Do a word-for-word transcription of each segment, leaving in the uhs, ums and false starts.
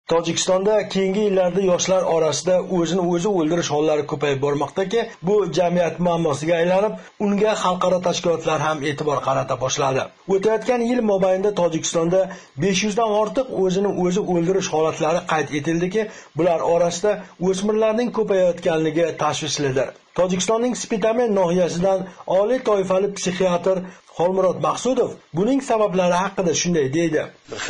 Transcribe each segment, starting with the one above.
Tojikistonda keyingi yillarda yoshlar orasida o'zini o'zi o'ldirish hollari ko'payib bormoqdaki, bu jamiyat muammosiga aylanib, unga xalqaro tashkilotlar ham e'tibor qarata boshladi. O'tayotgan yil mobaynida Tojikistonda besh yuz dan ortiq o'zini o'zi o'ldirish holatlari qayd etildiki, bular orasida o'smirlarning ko'payayotganligi tashvishlidir. Tojikistonning Spitamen nohiyasidan oliy toifali psixiatr Xolmurod Maqsudov buning sabablari haqida shunday deydi.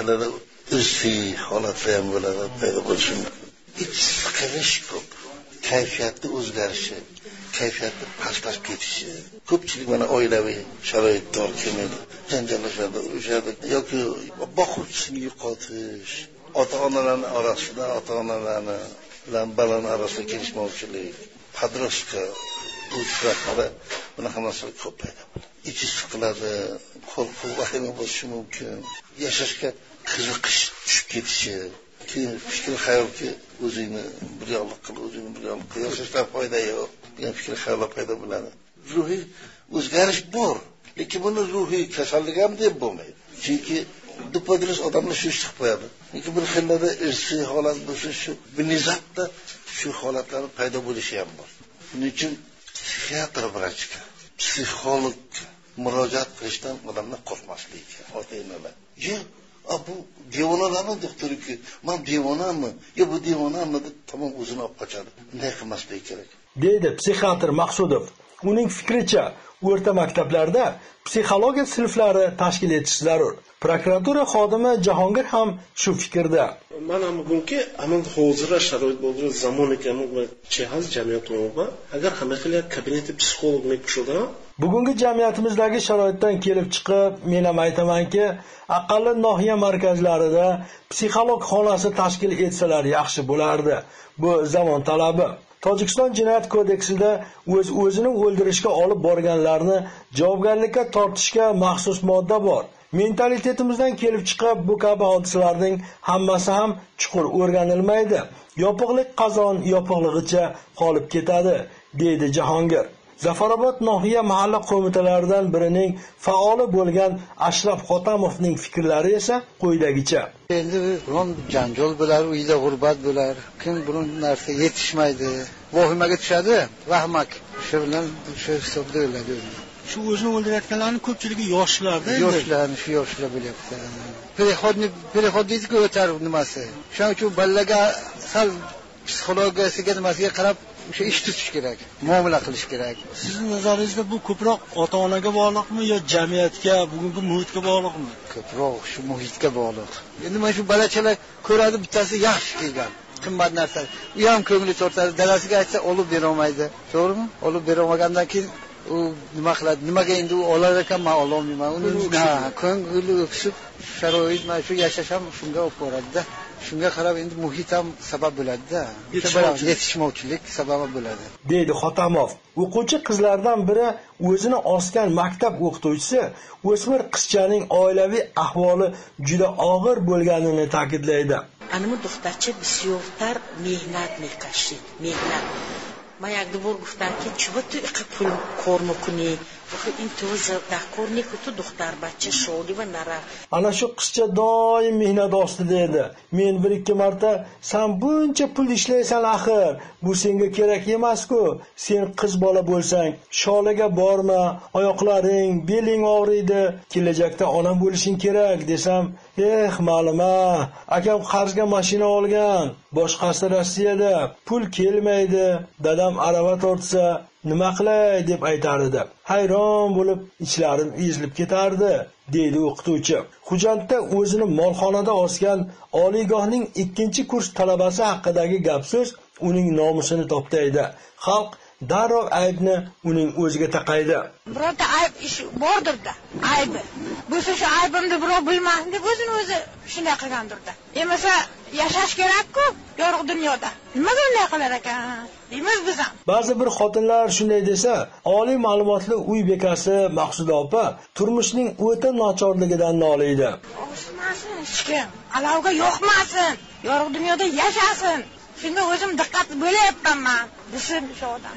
Irsiy holatlar ham bo'ladi, paydo bo'lishi mumkin. Ich siqilish ko'p, kayfiyatni o'zgarishi, kayfiyatni pastlab ketishi. Ko'pchilik mana oilaviy sharoitda kelmaydi, janjallashadi, urushadi yoki boquvchisini yo'qotish, ota-onalarning orasida ota-onalarni bilan bolalar orasida kelishmovchilik, padroska, urushlar, bunaqa masala ko'p paydo bo'ladi. Ichi siqiladi, qo'rquv, vahima bo'lishi mumkin. Yashashga qiziqish tushib ketishi, keyin fikr xayolki o'zingni bir yo'qlik qil, o'zingni bir yo'qlik qil, yashashdan foyda yo'q degan fikr xayollar paydo bo'ladi. Ruhiy o'zgarish bor, lekin buni ruhiy kasallik ham deb bo'lmaydi. Chunki dupadris odamlar shu chiqib qo'yadi. Lekin bir xillarda irsiy holat bo'lsa, shu binizatda shu holatlar paydo bo'lishi ham bor. Buning uchun psixiatr vrachga, psixolog murojaat qilishdan odamlar qo'rqmasligi, ota-onalar. Yo'q, bu devonalarmi doktoriki, men devonammi, yo bu devonammi deb tamom o'zini olib qochadi. Bunday qilmaslik kerak. Deydi psixiatr Maqsudov. Uning fikricha, o'rta maktablarda psixologiya sinflari tashkil etish zarur. Prokuratura xodimi Jahongir ham shu fikrda. Mana bugungi amal hozir sharoit bo'ldi, zamon ekan va jihaz jamiyatga agar hamma xillar kabineti psixolog mekchoda bugungi jamiyatimizdagi sharoitdan kelib chiqib, men ham aytamanki, aqalli nohiya markazlarida psixolog xonasi tashkil etsalar yaxshi bo'lardi. Bu zamon talabi. Tojikiston jinoyat kodeksida o'z o'zini o'ldirishga olib borganlarni javobgarlikka tortishga maxsus modda bor. Mentalitetimizdan kelib chiqib, bu kabi hodisalarning hammasi ham chuqur o'rganilmaydi. Yopiqlik qazon yopiqligicha qolib ketadi, deydi Jahongir. Zafarobod nohiya mahalla qo'mitalaridan birining faoli bo'lgan Ashraf Xotamovning fikrlari esa quyidagicha. Endi biron janjal bo'lar, uyda g'urbat bo'lar, kim biron narsa yetishmaydi, vahimaga tushadi, vahmak. Shu bilan shu hisobda o'ladi. Shu o'zini o'ldirayotganlarning ko'pchiligi yoshlarda. Yoshlarni shu yoshlar bo'lyapti. Perihodni perihodizga o'tar nimasi. Shuning uchun bolaga sal psixologiyasiga nimasiga qarab o'sha ish tutish kerak, muomala qilish kerak. Sizning nazaringizda bu ko'proq ota-onaga bog'liqmi yo jamiyatga, bugungi muhitga bog'liqmi? Ko'proq shu muhitga bog'liq. Endi mana shu balachalar ko'radi, bittasi yaxshi kelgan, qimmat narsa. U ham ko'ngli tortadi, dadasiga aytsa olib bera olmaydi. To'g'rimi? Olib bera olmagandan keyin u nima qiladi? Nimaga endi u olar ekan, men ololmayman. Uni ko'ngli o'ksib, sharoit mana shu yashash ham shunga olib boradi-da. Shunga qarab endi muhit ham sabab bo'ladi-da. Yetishmovchilik sababi bo'ladi. Deydi Xotamov. O'quvchi qizlardan biri o'zini osgan maktab o'qituvchisi o'smir qizchaning oilaviy ahvoli juda og'ir bo'lganini ta'kidlaydi. Animi دخترچه بسیارتر mehnat میکشید. mehnat. من یک دو بار گفتم که چرا تو پول کار میکنی؟ وقتی این تو زرده کار نیکو تو دختر بچه شغلی و نره. Ana shu qizcha doim mehnat ostida edi. Men bir ikki marta sen buncha pul ishlaysan axir, bu senga kerak emas-ku. Sen qiz bola bo'lsang, sholaga borma, oyoqlaring, beling og'riydi, kelajakda onam bo'lishing kerak desam, eh, ma'luma, akam qarzga mashina olgan, boshqasi Rossiyada, pul kelmaydi, dadam arava tortsa nima qilay deb aytar edi. Hayron bo'lib, ichlarim ezilib ketardi, deydi o'qituvchi. Hujjatda o'zini molxonada osgan oliygohning ikkinchi kurs talabasi haqidagi gap so'z uning nomusini toptaydi. Xalq darrov aybni uning o'ziga taqaydi. Birorta ayb ish bordir-da, aybi. Bo'lsa shu aybimni birov bilmasin deb o'zini o'zi shunday qilgandir-da. Emasa yashash kerak-ku yorug' dunyoda. Nimaga unday qilar ekan? Deymiz biz ham. Ba'zi bir xotinlar shunday desa, oliy ma'lumotli uy bekasi Maqsuda opa turmushning o'ta nochorligidan noliydi. O'smasin hech kim, alovga yo'qmasin, yorug' dunyoda yashasin. Shunga o'zim diqqat bo'layapman men. Desin shu odam.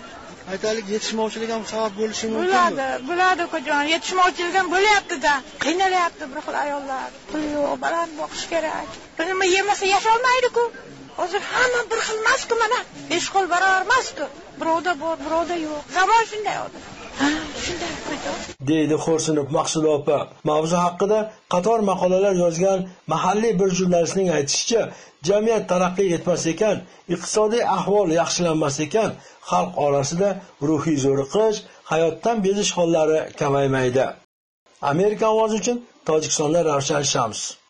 aytaylik yetishmovchilik ham sabab bo'lishi mumkin. Bo'ladi, bo'ladi ukajon. Yetishmovchilik ham bo'lyapti-da. Qiynalyapti bir xil ayollar. Pul yo'q, baland boqish kerak. Nima yemasa yasholmaydi-ku. Hozir hamma bir xil emas-ku mana. besh qo'l barobar emas-ku. Birovda bor, birovda yo'q. Zamon shunday hozir. Ha, shunday ukajon. deydi xo'rsinib Maqsuda opa. Mavzu haqida qator maqolalar yozgan mahalliy bir jurnalistning aytishicha, jamiyat taraqqiy etmas ekan, iqtisodiy ahvol yaxshilanmas ekan, xalq orasida ruhiy zo'riqish, hayotdan bezish hollari kamaymaydi. Amerika ovozi uchun Tojikistonda Ravshan Shams.